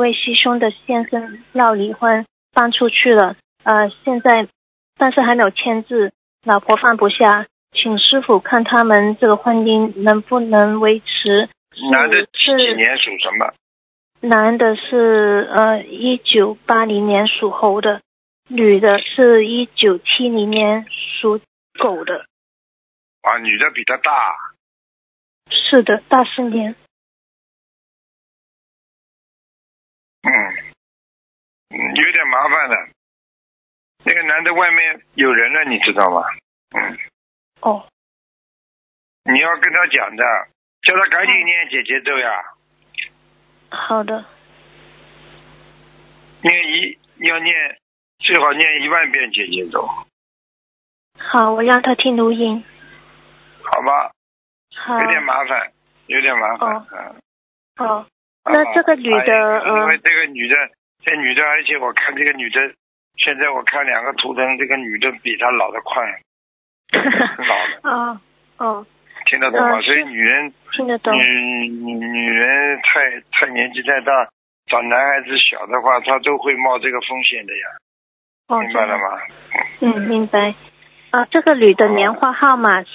位师兄的先生要离婚，搬出去了，现在但是还没有签字，老婆放不下，请师傅看他们这个婚姻能不能维持。 男的几年属什么？ 男的是1980年属猴的，女的是1970年属狗的。 啊，女的比他大。 是的，大4年。 有点麻烦的。那个男的外面有人了，你知道吗？ 哦。 你要跟他讲的，叫他赶紧念姐姐咒呀。 好的。 要念，最好念1万遍姐姐咒。 好，我让他听录音。 好吧。 好。 有点麻烦。 哦。那这个女的， 因为这女的，而且我看这个女的，现在我看2个图腾，这个女的比她老得快。老了。听得懂吗？所以女人听得懂。 女人太年纪太大，找男孩子小的话，她都会冒这个风险的呀。明白了吗？ 明白。这个女的年华号码